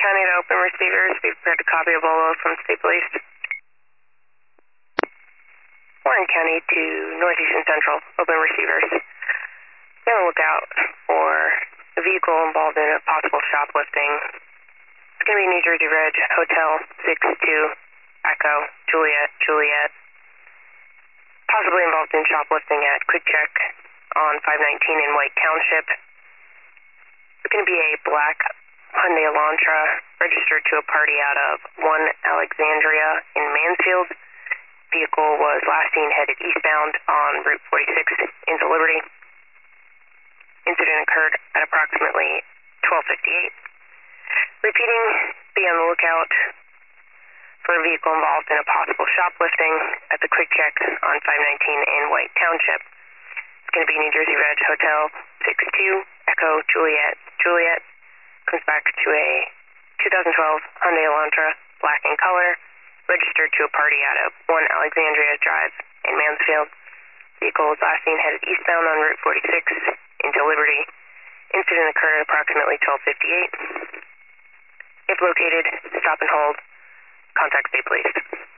County to open receivers. Be prepared to copy a bolo from State Police. Warren County to Northeast and Central, open receivers. Be on the lookout for a vehicle involved in a possible shoplifting. It's going to be New Jersey Reg, Hotel 62, Echo, Juliet. Possibly involved in shoplifting at Quick Check on 519 in White Township. It's going to be a black Hyundai Elantra registered to a party out of 1 Alexandria in Mansfield. Vehicle was last seen headed eastbound on Route 46 into Liberty. Incident occurred at approximately 12:58. Repeating, be on the lookout for a vehicle involved in a possible shoplifting at the Quick Check on 519 in White Township. It's going to be New Jersey Reg, Hotel 62, Echo, Juliet. Comes back to a 2012 Hyundai Elantra, black in color, registered to a party out of 1 Alexandria Drive in Mansfield. Vehicle was last seen headed eastbound on Route 46 into Liberty. Incident occurred at approximately 12:58. If located, stop and hold. Contact State Police.